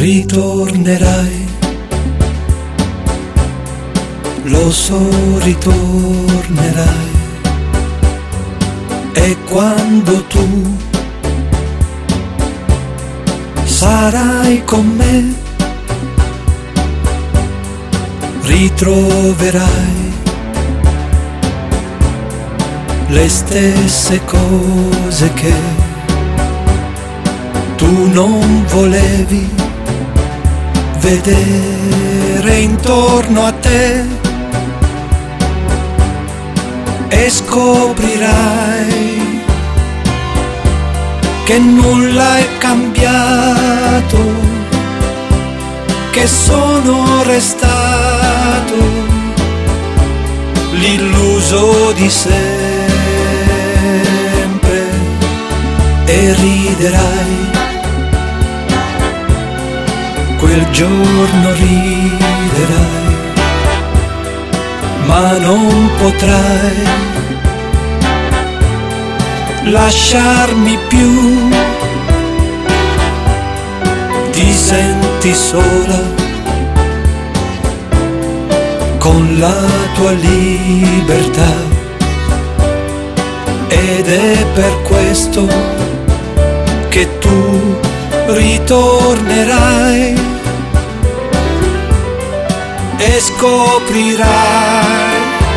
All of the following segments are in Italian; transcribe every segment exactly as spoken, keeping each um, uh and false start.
ritornerai, lo so, ritornerai. E quando tu sarai con me, ritroverai le stesse cose che tu non volevi vedere intorno a te, e scoprirai che nulla è cambiato, che sono restato l'illuso di sempre, e riderai, quel giorno riderai, ma non potrai lasciarmi più. Ti senti sola con la tua libertà, ed è per questo che tu ritornerai e scoprirai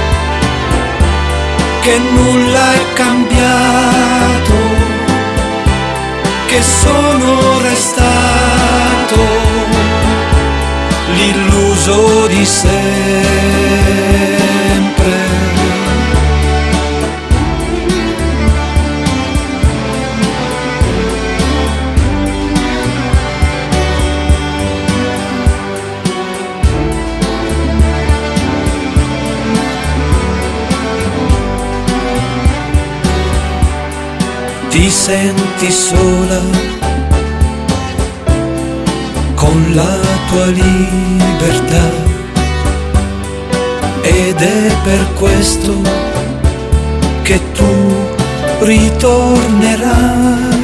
che nulla è cambiato, che sono restato l'illuso di sempre. Ti senti sola con la tua libertà, ed è per questo che tu ritornerai.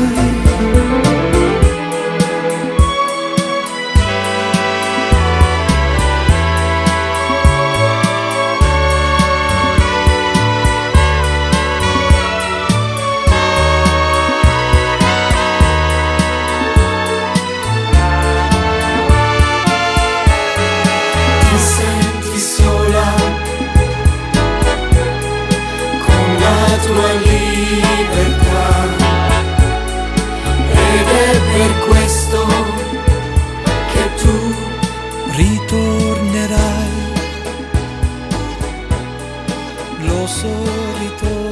Tua libertà, ed è per questo che tu ritornerai, lo so, ritornerai.